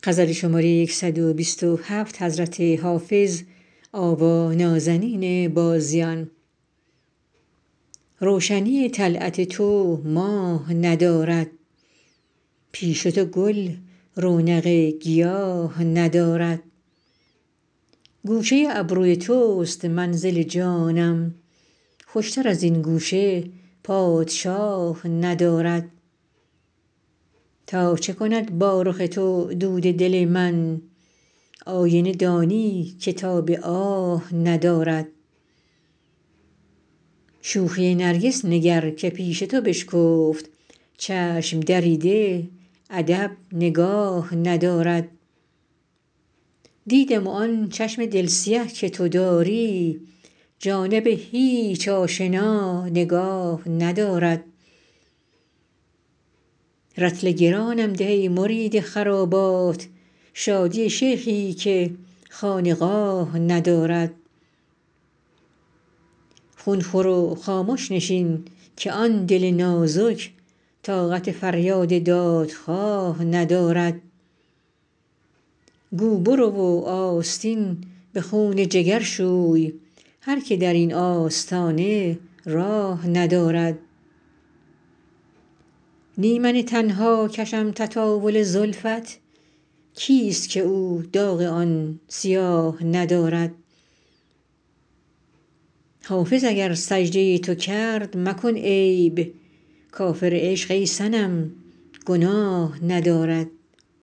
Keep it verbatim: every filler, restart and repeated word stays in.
روشنی طلعت تو ماه ندارد پیش تو گل رونق گیاه ندارد گوشه ابروی توست منزل جانم خوشتر از این گوشه پادشاه ندارد تا چه کند با رخ تو دود دل من آینه دانی که تاب آه ندارد شوخی نرگس نگر که پیش تو بشکفت چشم دریده ادب نگاه ندارد دیدم و آن چشم دل سیه که تو داری جانب هیچ آشنا نگاه ندارد رطل گرانم ده ای مرید خرابات شادی شیخی که خانقاه ندارد خون خور و خامش نشین که آن دل نازک طاقت فریاد دادخواه ندارد گو برو و آستین به خون جگر شوی هر که در این آستانه راه ندارد نی من تنها کشم تطاول زلفت کیست که او داغ آن سیاه ندارد حافظ اگر سجده تو کرد مکن عیب کافر عشق ای صنم گناه ندارد